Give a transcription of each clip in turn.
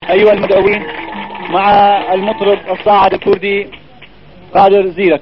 أيها المدعوين مع المطرب الصاعد الكردي قادر زيرك.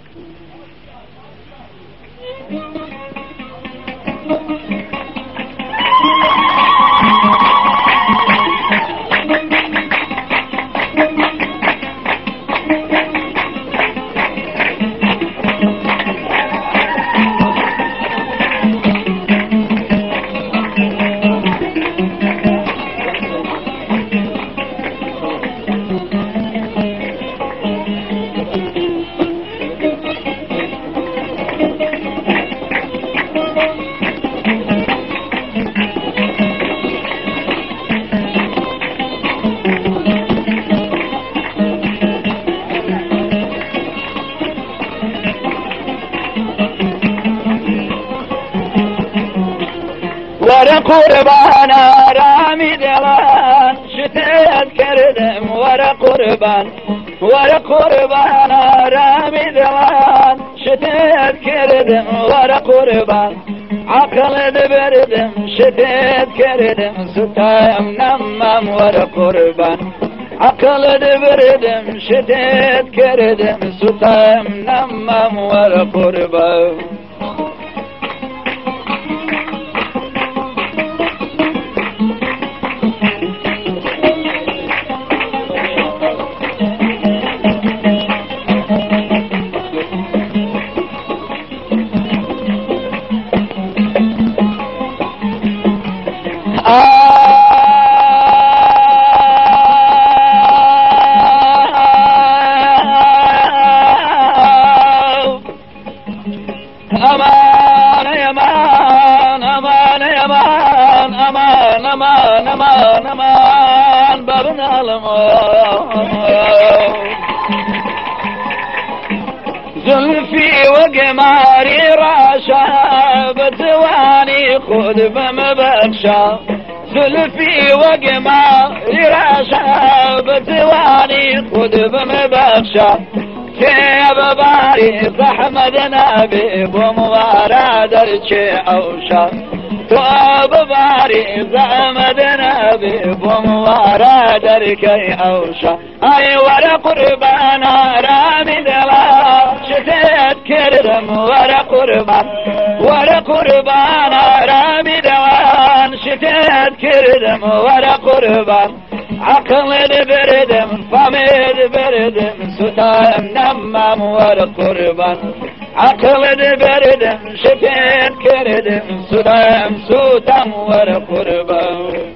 ورا قربان رامي دلان شتيت كردم ورا قربان رامي دلان شتيت كردم ورا قربان عقل بردم شتيت كردم ستايم نمم ورا قربان عقل بردم شتيت كردم ستايم نمم ورا قربان أمان يا مان أمان يا مان أمان أمان أمان أمان بابنا الموت زلفي وقماري راشا بتواني خذ بمبخشا زلفي وقماري راشا بتواني خذ بمبخشا كيف باري احمد نبي بمغارة درجي اوشا تواب باري احمد نبي بمغارة درجي اوشا اي ورا قربانا رامي دلا شتيت كرم ورا قربانا رامي دلا شتيت كرم ورا قربان عقل بردم فمد بردم ستايم نمم ورا قربان عقل بردم شتيت كردم ستايم ستم ورا قربان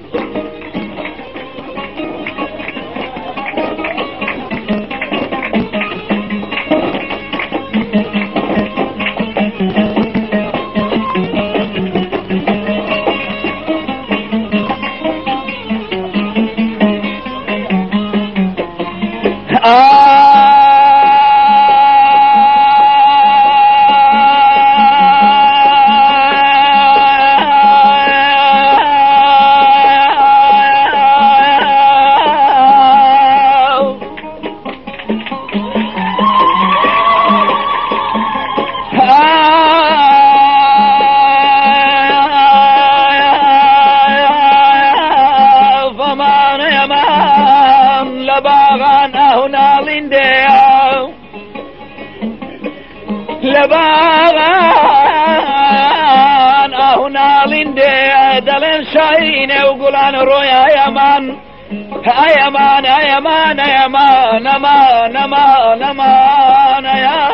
لباغان هنا لندي دلن شاين وقولان رويا يمان يمان يمان يمان امان امان امان يا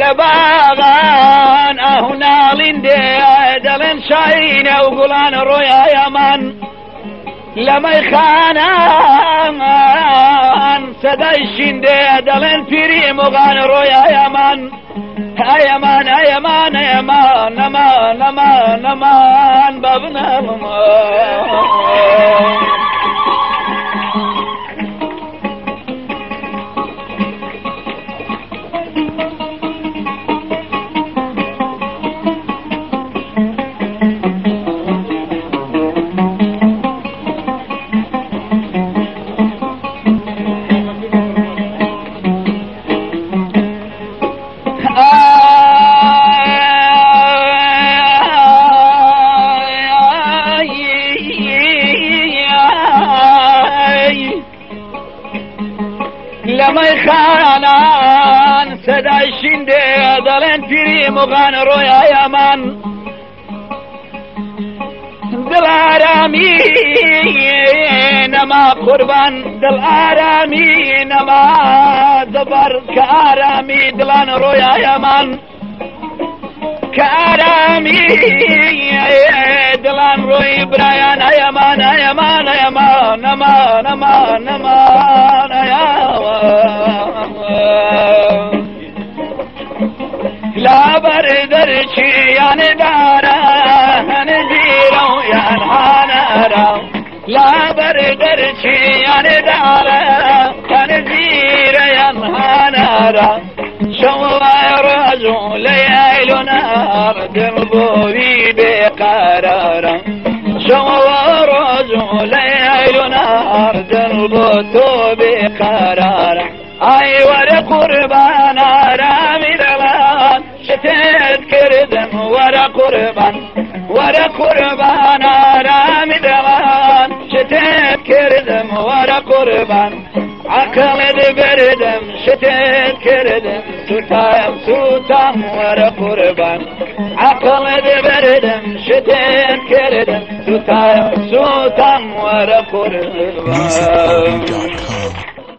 لباغان اهنالين دلن شاين وقلان رويا يمن لما يخانان سدايشين دلن فيري مغان رويا يمن ايمان ايمان ايمان امان امان امان بابنا لما يخانان سدايشين دلن فيري مغان رويا يمان دل آرامي نما قربان دل آرامي نما دبر كآرامي دلان رويا يمان كآرامي دلان روي برايان ايمان ايمان ايمان امان امان امان لا بردر يعني دارا نزيرو يعني حانارا لا بردر يعني دارا نزير يعني حانارا شوى رجو ليل نار دربوي بقرارا شوى رجو ليل نار دربوتو بقرارا اي ورا قربان رامي دلان شتت كردم ورا قربان رامي دلان شتت كردم ورا قربان عقل بردم شتت كردم سوتام ورا قربان عقل بردم شتت كردم سوتام ورا قربان